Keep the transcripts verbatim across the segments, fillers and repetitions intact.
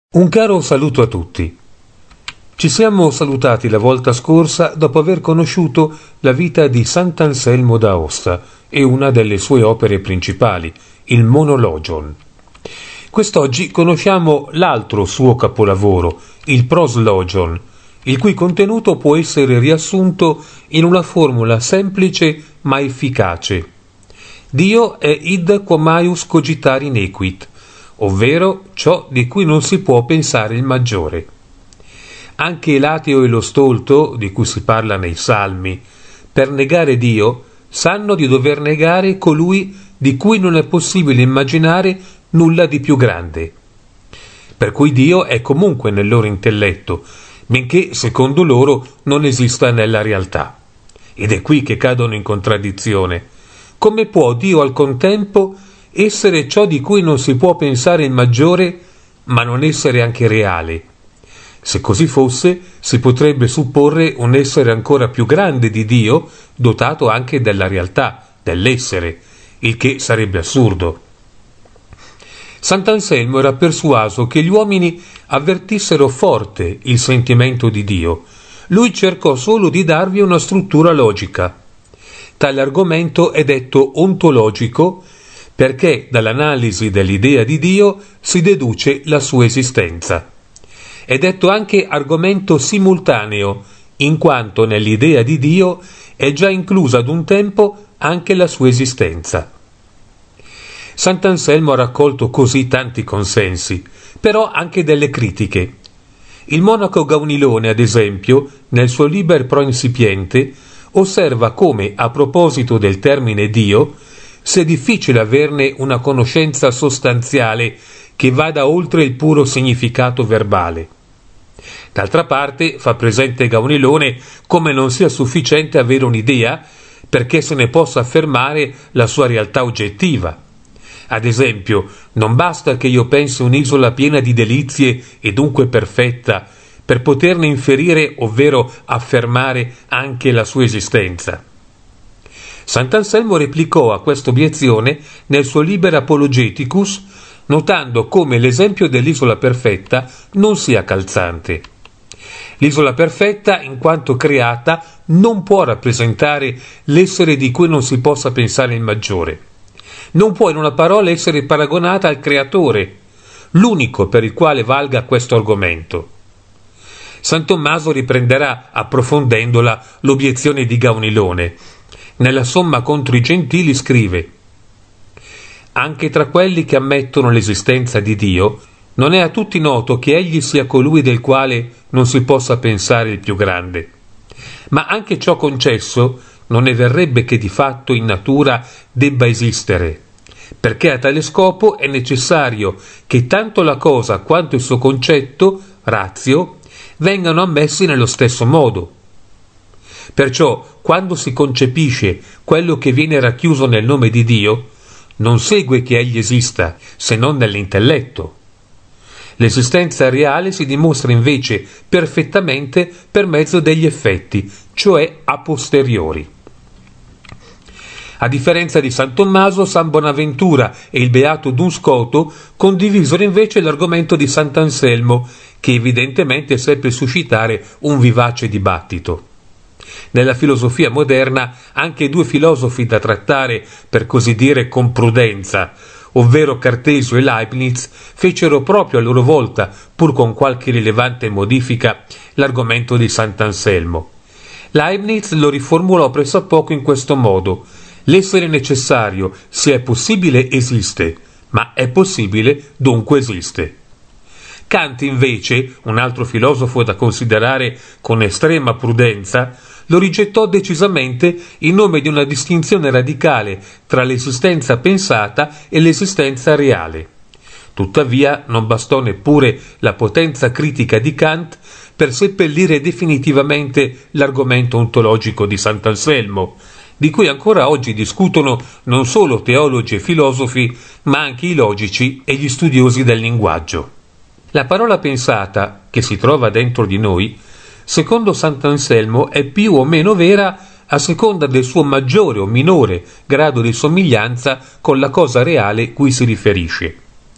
Un caro saluto a tutti. Ci siamo salutati la volta scorsa dopo aver conosciuto la vita di Sant'Anselmo d'Aosta e una delle sue opere principali, il Monologion. Quest'oggi conosciamo l'altro suo capolavoro, il Proslogion, il cui contenuto può essere riassunto in una formula semplice ma efficace. Dio è id quo maius cogitari nequit, ovvero ciò di cui non si può pensare il maggiore. Anche l'ateo e lo stolto, di cui si parla nei Salmi, per negare Dio, sanno di dover negare colui di cui non è possibile immaginare nulla di più grande. Per cui Dio è comunque nel loro intelletto, benché secondo loro non esista nella realtà. Ed è qui che cadono in contraddizione. Come può Dio al contempo essere ciò di cui non si può pensare il maggiore, ma non essere anche reale? Se così fosse, si potrebbe supporre un essere ancora più grande di Dio, dotato anche della realtà, dell'essere, il che sarebbe assurdo. Sant'Anselmo era persuaso che gli uomini avvertissero forte il sentimento di Dio. Lui cercò solo di darvi una struttura logica. Tale argomento è detto ontologico perché dall'analisi dell'idea di Dio si deduce la sua esistenza. È detto anche argomento simultaneo, in quanto nell'idea di Dio è già inclusa ad un tempo anche la sua esistenza. Sant'Anselmo ha raccolto così tanti consensi, però anche delle critiche. Il monaco Gaunilone, ad esempio, nel suo Liber pro Insipiente, osserva come, a proposito del termine Dio, sia difficile averne una conoscenza sostanziale che vada oltre il puro significato verbale. D'altra parte, fa presente Gaunilone come non sia sufficiente avere un'idea perché se ne possa affermare la sua realtà oggettiva. Ad esempio, non basta che io pensi un'isola piena di delizie e dunque perfetta per poterne inferire, ovvero affermare anche la sua esistenza. Sant'Anselmo replicò a questa obiezione nel suo Liber Apologeticus, notando come l'esempio dell'isola perfetta non sia calzante. L'isola perfetta, in quanto creata, non può rappresentare l'essere di cui non si possa pensare il maggiore. Non può in una parola essere paragonata al creatore, l'unico per il quale valga questo argomento. San Tommaso riprenderà, approfondendola, l'obiezione di Gaunilone. Nella Somma contro i Gentili scrive: anche tra quelli che ammettono l'esistenza di Dio non è a tutti noto che egli sia colui del quale non si possa pensare il più grande. Ma anche ciò concesso non ne verrebbe che di fatto in natura debba esistere, perché a tale scopo è necessario che tanto la cosa quanto il suo concetto, ratio, vengano ammessi nello stesso modo. Perciò, quando si concepisce quello che viene racchiuso nel nome di Dio, non segue che egli esista, se non nell'intelletto. L'esistenza reale si dimostra invece perfettamente per mezzo degli effetti, cioè a posteriori. A differenza di San Tommaso, San Bonaventura e il beato Duns Scoto condivisero invece l'argomento di Sant'Anselmo, che evidentemente seppe suscitare un vivace dibattito. Nella filosofia moderna anche due filosofi da trattare, per così dire, con prudenza, ovvero Cartesio e Leibniz, fecero proprio a loro volta, pur con qualche rilevante modifica, l'argomento di Sant'Anselmo. Leibniz lo riformulò pressappoco in questo modo: l'essere necessario, se è possibile, esiste, ma è possibile, dunque esiste. Kant, invece, un altro filosofo da considerare con estrema prudenza, lo rigettò decisamente in nome di una distinzione radicale tra l'esistenza pensata e l'esistenza reale. Tuttavia non bastò neppure la potenza critica di Kant per seppellire definitivamente l'argomento ontologico di Sant'Anselmo, di cui ancora oggi discutono non solo teologi e filosofi, ma anche i logici e gli studiosi del linguaggio. La parola pensata, che si trova dentro di noi, secondo Sant'Anselmo è più o meno vera a seconda del suo maggiore o minore grado di somiglianza con la cosa reale cui si riferisce.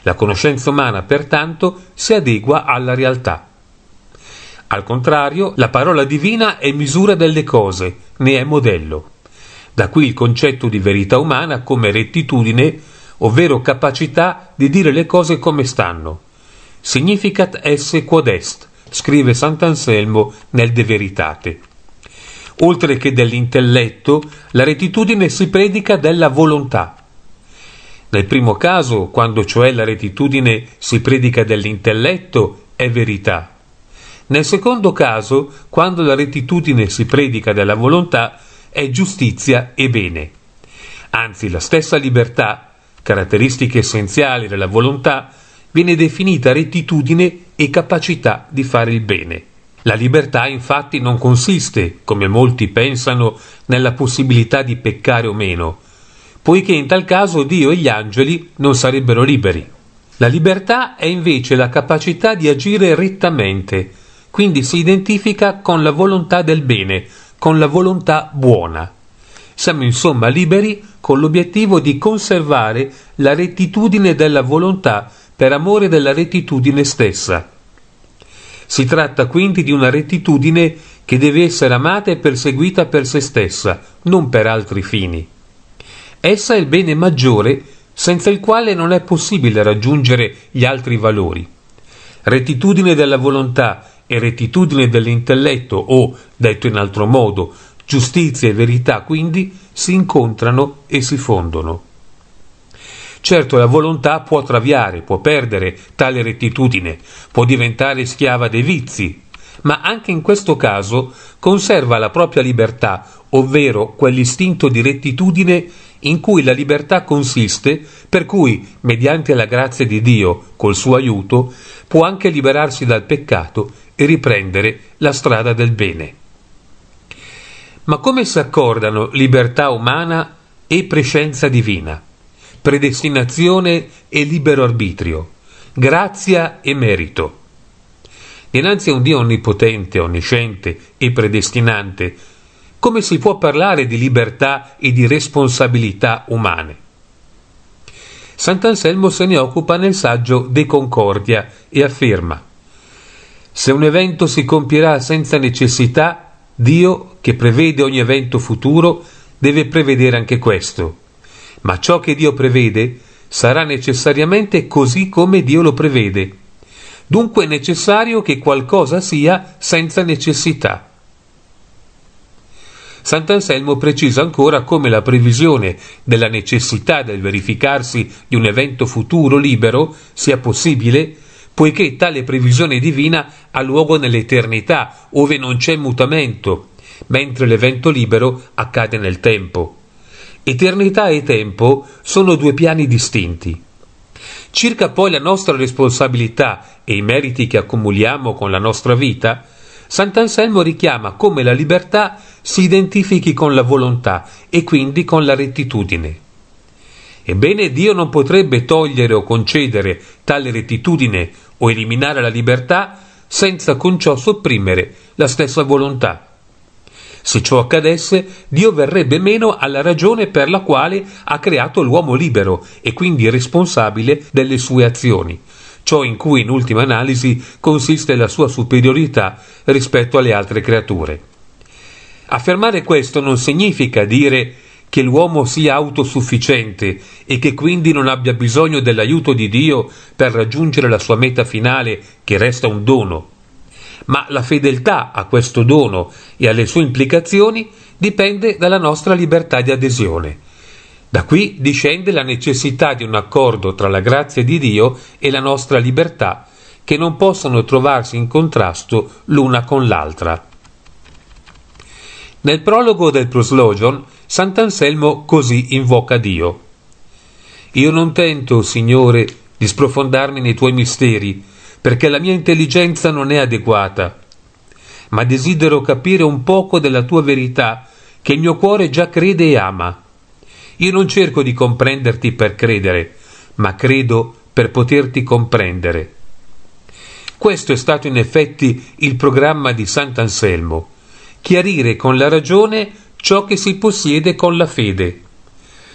La conoscenza umana, pertanto, si adegua alla realtà. Al contrario, la parola divina è misura delle cose, ne è modello. Da qui il concetto di verità umana come rettitudine, ovvero capacità di dire le cose come stanno. Significat esse quod est, scrive Sant'Anselmo nel De Veritate. Oltre che dell'intelletto, la rettitudine si predica della volontà. Nel primo caso, quando cioè la rettitudine si predica dell'intelletto, è verità. Nel secondo caso, quando la rettitudine si predica della volontà, è giustizia e bene. Anzi, la stessa libertà, caratteristica essenziale della volontà, viene definita rettitudine e capacità di fare il bene. La libertà infatti non consiste, come molti pensano, nella possibilità di peccare o meno, poiché in tal caso Dio e gli angeli non sarebbero liberi. La libertà è invece la capacità di agire rettamente, quindi si identifica con la volontà del bene, con la volontà buona. Siamo insomma liberi con l'obiettivo di conservare la rettitudine della volontà per amore della rettitudine stessa. Si tratta quindi di una rettitudine che deve essere amata e perseguita per se stessa, non per altri fini. Essa è il bene maggiore senza il quale non è possibile raggiungere gli altri valori. Rettitudine della volontà e rettitudine dell'intelletto o, detto in altro modo, giustizia e verità quindi si incontrano e si fondono. Certo, la volontà può traviare, può perdere tale rettitudine, può diventare schiava dei vizi, ma anche in questo caso conserva la propria libertà, ovvero quell'istinto di rettitudine in cui la libertà consiste, per cui, mediante la grazia di Dio, col suo aiuto, può anche liberarsi dal peccato e riprendere la strada del bene. Ma come si accordano libertà umana e prescienza divina, predestinazione e libero arbitrio, grazia e merito? Dinanzi a un Dio onnipotente, onnisciente e predestinante, come si può parlare di libertà e di responsabilità umane? Sant'Anselmo se ne occupa nel saggio De Concordia e afferma: se un evento si compierà senza necessità, Dio, che prevede ogni evento futuro, deve prevedere anche questo. Ma ciò che Dio prevede sarà necessariamente così come Dio lo prevede. Dunque è necessario che qualcosa sia senza necessità. Sant'Anselmo precisa ancora come la previsione della necessità del verificarsi di un evento futuro libero sia possibile, poiché tale previsione divina ha luogo nell'eternità, ove non c'è mutamento, mentre l'evento libero accade nel tempo. Eternità e tempo sono due piani distinti. Circa poi la nostra responsabilità e i meriti che accumuliamo con la nostra vita, Sant'Anselmo richiama come la libertà si identifichi con la volontà e quindi con la rettitudine. Ebbene, Dio non potrebbe togliere o concedere tale rettitudine o eliminare la libertà senza con ciò sopprimere la stessa volontà. Se ciò accadesse, Dio verrebbe meno alla ragione per la quale ha creato l'uomo libero e quindi responsabile delle sue azioni, ciò in cui in ultima analisi consiste la sua superiorità rispetto alle altre creature. Affermare questo non significa dire che l'uomo sia autosufficiente e che quindi non abbia bisogno dell'aiuto di Dio per raggiungere la sua meta finale, che resta un dono. Ma la fedeltà a questo dono e alle sue implicazioni dipende dalla nostra libertà di adesione. Da qui discende la necessità di un accordo tra la grazia di Dio e la nostra libertà, che non possono trovarsi in contrasto l'una con l'altra. Nel prologo del Proslogion, Sant'Anselmo così invoca Dio: «Io non tento, Signore, di sprofondarmi nei tuoi misteri, perché la mia intelligenza non è adeguata, ma desidero capire un poco della tua verità, che il mio cuore già crede e ama. Io non cerco di comprenderti per credere, ma credo per poterti comprendere». Questo è stato in effetti il programma di Sant'Anselmo: chiarire con la ragione ciò che si possiede con la fede.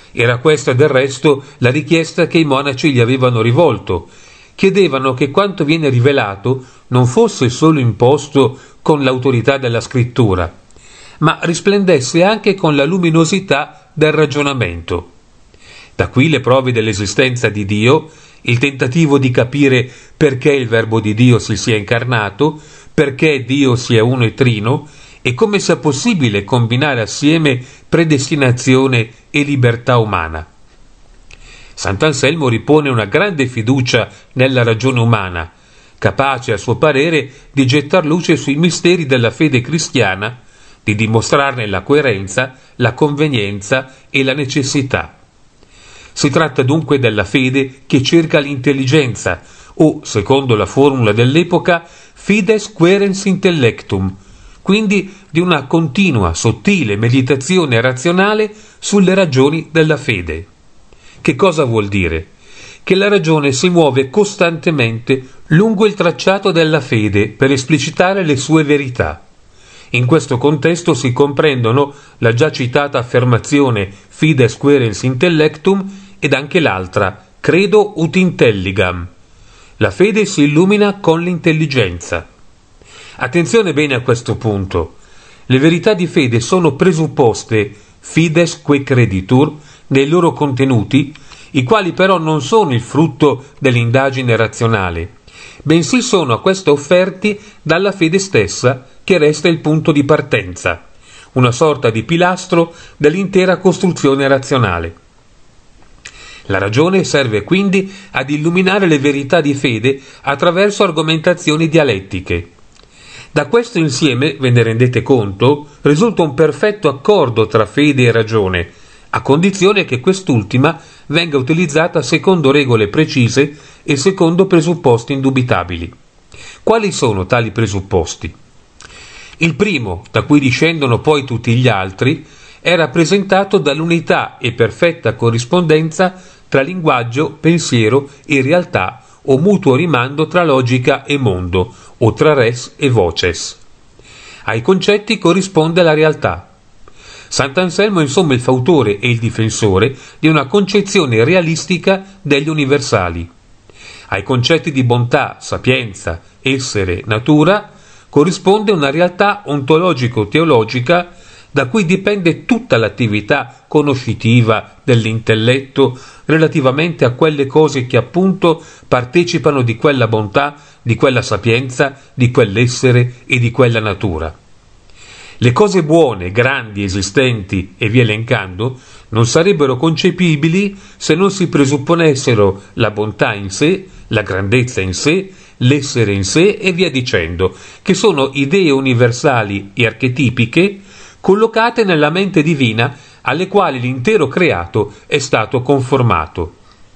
Era questa del resto la richiesta che i monaci gli avevano rivolto. Chiedevano che quanto viene rivelato non fosse solo imposto con l'autorità della scrittura, ma risplendesse anche con la luminosità del ragionamento. Da qui le prove dell'esistenza di Dio, il tentativo di capire perché il Verbo di Dio si sia incarnato, perché Dio sia uno e trino, e come sia possibile combinare assieme predestinazione e libertà umana. Sant'Anselmo ripone una grande fiducia nella ragione umana, capace a suo parere di gettar luce sui misteri della fede cristiana, di dimostrarne la coerenza, la convenienza e la necessità. Si tratta dunque della fede che cerca l'intelligenza, o, secondo la formula dell'epoca, fides quaerens intellectum, quindi di una continua, sottile meditazione razionale sulle ragioni della fede. Che cosa vuol dire? Che la ragione si muove costantemente lungo il tracciato della fede per esplicitare le sue verità. In questo contesto si comprendono la già citata affermazione fides quaerens intellectum ed anche l'altra, credo ut intelligam. La fede si illumina con l'intelligenza. Attenzione bene a questo punto. Le verità di fede sono presupposte, fides que creditur, nei loro contenuti, i quali però non sono il frutto dell'indagine razionale, bensì sono a questo offerti dalla fede stessa, che resta il punto di partenza, una sorta di pilastro dell'intera costruzione razionale. La ragione serve quindi ad illuminare le verità di fede attraverso argomentazioni dialettiche. Da questo insieme, ve ne rendete conto, risulta un perfetto accordo tra fede e ragione, a condizione che quest'ultima venga utilizzata secondo regole precise e secondo presupposti indubitabili. Quali sono tali presupposti? Il primo, da cui discendono poi tutti gli altri, è rappresentato dall'unità e perfetta corrispondenza tra linguaggio, pensiero e realtà, o mutuo rimando tra logica e mondo, o tra res e voces. Ai concetti corrisponde la realtà. Sant'Anselmo è insomma il fautore e il difensore di una concezione realistica degli universali. Ai concetti di bontà, sapienza, essere, natura corrisponde una realtà ontologico-teologica da cui dipende tutta l'attività conoscitiva dell'intelletto relativamente a quelle cose che appunto partecipano di quella bontà, di quella sapienza, di quell'essere e di quella natura. Le cose buone, grandi, esistenti e via elencando non sarebbero concepibili se non si presupponessero la bontà in sé, la grandezza in sé, l'essere in sé e via dicendo, che sono idee universali e archetipiche collocate nella mente divina alle quali l'intero creato è stato conformato.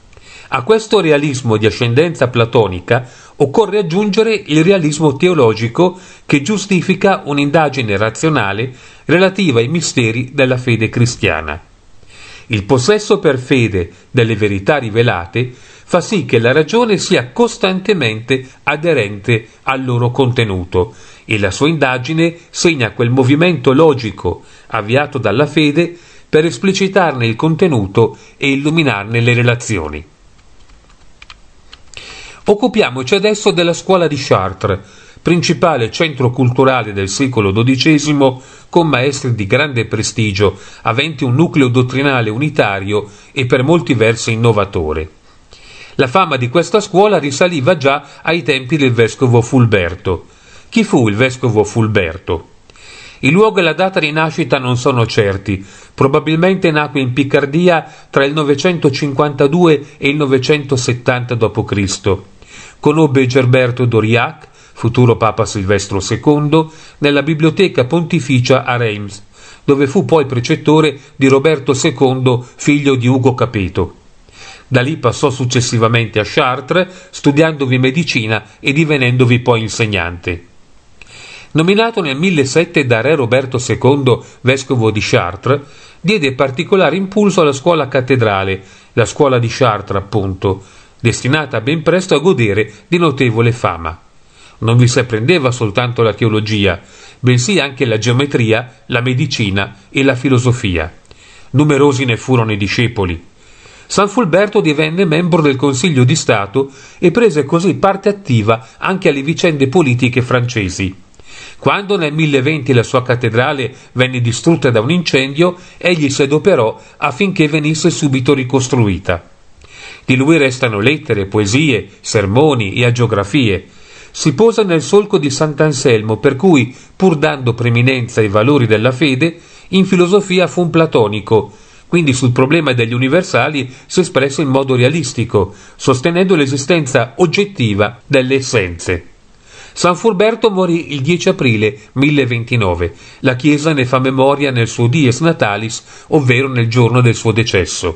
A questo realismo di ascendenza platonica occorre aggiungere il realismo teologico che giustifica un'indagine razionale relativa ai misteri della fede cristiana. Il possesso per fede delle verità rivelate fa sì che la ragione sia costantemente aderente al loro contenuto e la sua indagine segna quel movimento logico avviato dalla fede per esplicitarne il contenuto e illuminarne le relazioni. Occupiamoci adesso della scuola di Chartres, principale centro culturale del secolo dodicesimo, con maestri di grande prestigio, aventi un nucleo dottrinale unitario e per molti versi innovatore. La fama di questa scuola risaliva già ai tempi del vescovo Fulberto. Chi fu il vescovo Fulberto? Il luogo e la data di nascita non sono certi, probabilmente nacque in Piccardia tra il novecentocinquantadue e il novecentosettanta dopo Cristo Conobbe Gerberto d'Aurillac, futuro Papa Silvestro secondo, nella biblioteca pontificia a Reims, dove fu poi precettore di Roberto secondo, figlio di Ugo Capeto. Da lì passò successivamente a Chartres, studiandovi medicina e divenendovi poi insegnante. Nominato nel millesettecento da re Roberto secondo vescovo di Chartres, diede particolare impulso alla scuola cattedrale, la scuola di Chartres appunto, destinata ben presto a godere di notevole fama. Non vi si apprendeva soltanto la teologia, bensì anche la geometria, la medicina e la filosofia. Numerosi ne furono i discepoli. San Fulberto divenne membro del Consiglio di Stato e prese così parte attiva anche alle vicende politiche francesi. Quando nel milletventi la sua cattedrale venne distrutta da un incendio, egli si adoperò affinché venisse subito ricostruita. Di lui restano lettere, poesie, sermoni e agiografie. Si posa nel solco di Sant'Anselmo, per cui, pur dando preminenza ai valori della fede, in filosofia fu un platonico, quindi sul problema degli universali si espresse in modo realistico, sostenendo l'esistenza oggettiva delle essenze. San Fulberto morì il dieci aprile milleventinove. La Chiesa ne fa memoria nel suo Dies Natalis, ovvero nel giorno del suo decesso.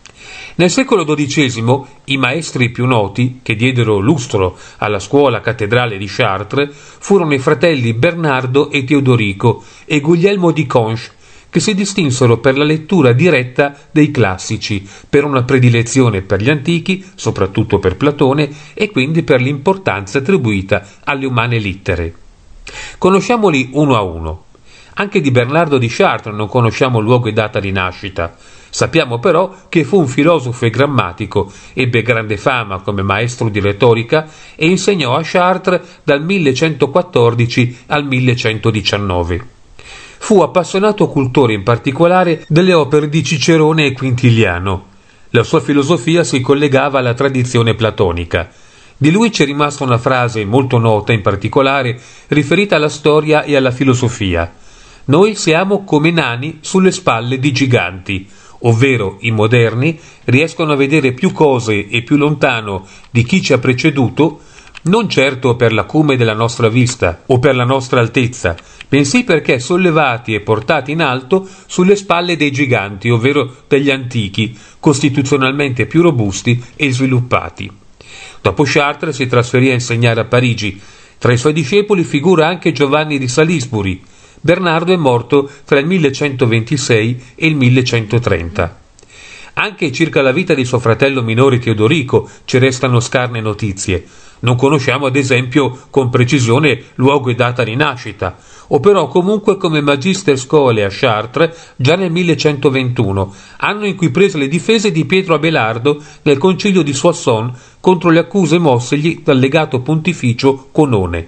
Nel secolo dodicesimo i maestri più noti che diedero lustro alla scuola cattedrale di Chartres furono i fratelli Bernardo e Teodorico e Guglielmo di Conches, che si distinsero per la lettura diretta dei classici, per una predilezione per gli antichi, soprattutto per Platone, e quindi per l'importanza attribuita alle umane littere. Conosciamoli uno a uno. Anche di Bernardo di Chartres non conosciamo luogo e data di nascita. Sappiamo però che fu un filosofo e grammatico, ebbe grande fama come maestro di retorica e insegnò a Chartres dal millecentoquattordici al millecentodiciannove. Fu appassionato cultore in particolare delle opere di Cicerone e Quintiliano. La sua filosofia si collegava alla tradizione platonica. Di lui c'è rimasta una frase molto nota, in particolare riferita alla storia e alla filosofia. Noi siamo come nani sulle spalle di giganti, ovvero i moderni riescono a vedere più cose e più lontano di chi ci ha preceduto, non certo per l'acume della nostra vista o per la nostra altezza, bensì perché sollevati e portati in alto sulle spalle dei giganti, ovvero degli antichi, costituzionalmente più robusti e sviluppati. Dopo Chartres si trasferì a insegnare a Parigi. Tra i suoi discepoli figura anche Giovanni di Salisbury. Bernardo è morto tra il millecentoventisei e il millecentotrenta. Anche circa la vita di suo fratello minore Teodorico ci restano scarne notizie. Non conosciamo ad esempio con precisione luogo e data di nascita, operò comunque come magister scholae a Chartres già nel millecentoventuno, anno in cui prese le difese di Pietro Abelardo nel concilio di Soissons contro le accuse mossegli dal legato pontificio Conone.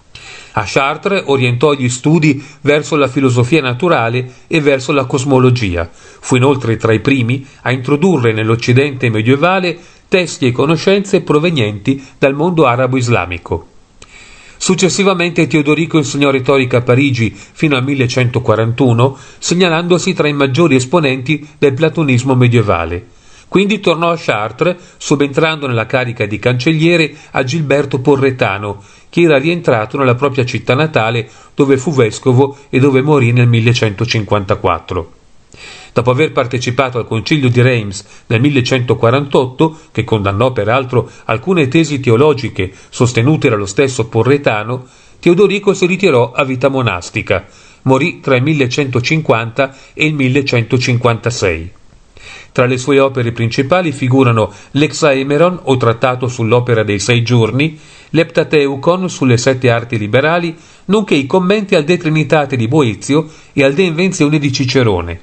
A Chartres orientò gli studi verso la filosofia naturale e verso la cosmologia. Fu inoltre tra i primi a introdurre nell'Occidente medievale testi e conoscenze provenienti dal mondo arabo-islamico. Successivamente Teodorico insegnò retorica a Parigi fino al millecentoquarantuno, segnalandosi tra i maggiori esponenti del platonismo medievale. Quindi tornò a Chartres, subentrando nella carica di cancelliere a Gilberto Porretano, che era rientrato nella propria città natale, dove fu vescovo e dove morì nel millecentocinquantaquattro. Dopo aver partecipato al concilio di Reims nel millecentoquarantotto, che condannò peraltro alcune tesi teologiche sostenute dallo stesso Porretano, Teodorico si ritirò a vita monastica. Morì tra il millecentocinquanta e il millecentocinquantasei. Tra le sue opere principali figurano l'Hexaemeron, o trattato sull'opera dei sei giorni, l'Eptateucon sulle sette arti liberali, nonché i commenti al De Trinitate di Boezio e al De Invenzione di Cicerone.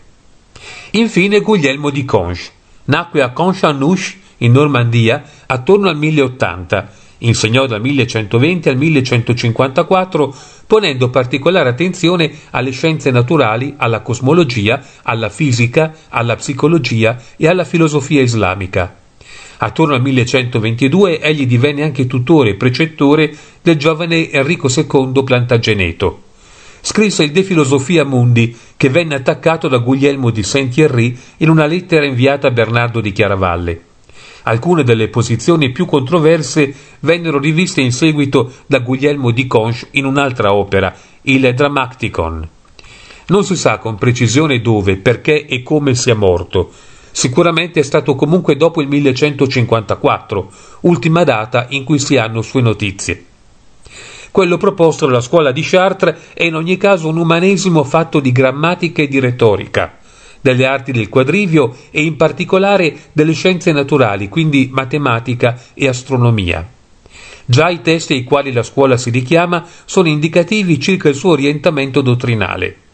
Infine Guglielmo di Conches. Nacque a Conches-en-Ouche, in Normandia, attorno al milleottanta. Insegnò dal millecentoventi al millecentocinquantaquattro, ponendo particolare attenzione alle scienze naturali, alla cosmologia, alla fisica, alla psicologia e alla filosofia islamica. Attorno al millecentoventidue egli divenne anche tutore e precettore del giovane Enrico secondo Plantageneto. Scrisse il De Philosophia Mundi, che venne attaccato da Guglielmo di Saint-Thierry in una lettera inviata a Bernardo di Chiaravalle. Alcune delle posizioni più controverse vennero riviste in seguito da Guglielmo di Conches in un'altra opera, il Drammaticon. Non si sa con precisione dove, perché e come sia morto. Sicuramente è stato comunque dopo il millecentocinquantaquattro, ultima data in cui si hanno sue notizie. Quello proposto dalla scuola di Chartres è in ogni caso un umanesimo fatto di grammatica e di retorica, delle arti del quadrivio e in particolare delle scienze naturali, quindi matematica e astronomia. Già i testi ai quali la scuola si richiama sono indicativi circa il suo orientamento dottrinale.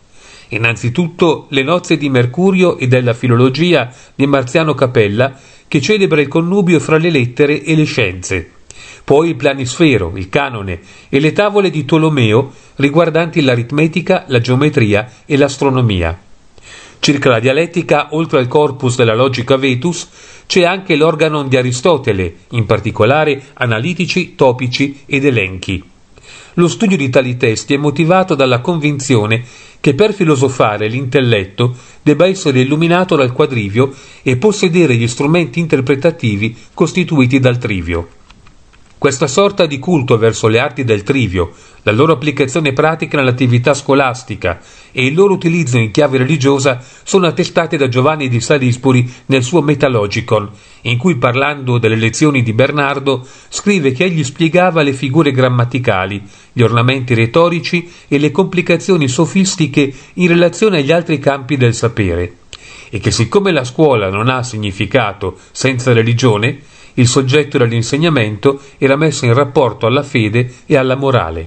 Innanzitutto le nozze di Mercurio e della filologia di Marziano Capella, che celebra il connubio fra le lettere e le scienze. Poi il planisfero, il canone e le tavole di Tolomeo riguardanti l'aritmetica, la geometria e l'astronomia. Circa la dialettica, oltre al corpus della logica Vetus, c'è anche l'organon di Aristotele, in particolare analitici, topici ed elenchi. Lo studio di tali testi è motivato dalla convinzione che per filosofare l'intelletto debba essere illuminato dal quadrivio e possedere gli strumenti interpretativi costituiti dal trivio. Questa sorta di culto verso le arti del trivio, la loro applicazione pratica nell'attività scolastica e il loro utilizzo in chiave religiosa sono attestate da Giovanni di Salisbury nel suo Metalogicon, in cui, parlando delle lezioni di Bernardo, scrive che egli spiegava le figure grammaticali, gli ornamenti retorici e le complicazioni sofistiche in relazione agli altri campi del sapere, e che siccome la scuola non ha significato senza religione, il soggetto dell'insegnamento era messo in rapporto alla fede e alla morale.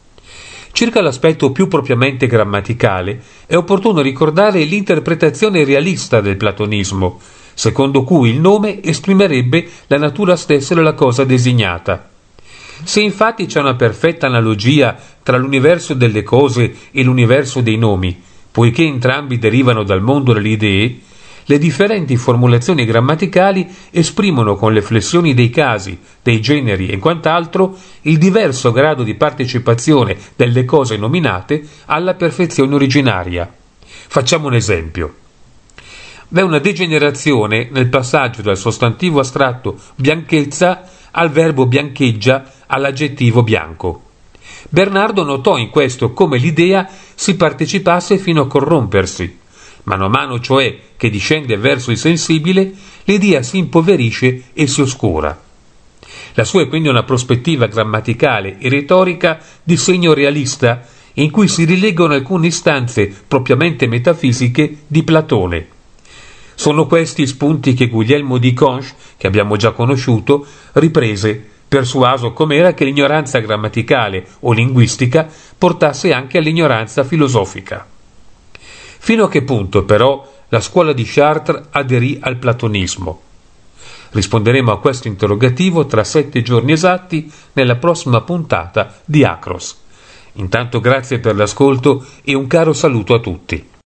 Circa l'aspetto più propriamente grammaticale, è opportuno ricordare l'interpretazione realista del platonismo, secondo cui il nome esprimerebbe la natura stessa della cosa designata. Se infatti c'è una perfetta analogia tra l'universo delle cose e l'universo dei nomi, poiché entrambi derivano dal mondo delle idee, le differenti formulazioni grammaticali esprimono con le flessioni dei casi, dei generi e quant'altro il diverso grado di partecipazione delle cose nominate alla perfezione originaria. Facciamo un esempio. V'è una degenerazione nel passaggio dal sostantivo astratto bianchezza al verbo biancheggia all'aggettivo bianco. Bernardo notò in questo come l'idea si partecipasse fino a corrompersi. Mano a mano, cioè, che discende verso il sensibile, l'idea si impoverisce e si oscura. La sua è quindi una prospettiva grammaticale e retorica di segno realista, in cui si rileggono alcune istanze propriamente metafisiche di Platone. Sono questi spunti che Guglielmo di Conches, che abbiamo già conosciuto, riprese, persuaso com'era che l'ignoranza grammaticale o linguistica portasse anche all'ignoranza filosofica. Fino a che punto, però, la scuola di Chartres aderì al platonismo? Risponderemo a questo interrogativo tra sette giorni esatti nella prossima puntata di Acros. Intanto grazie per l'ascolto e un caro saluto a tutti.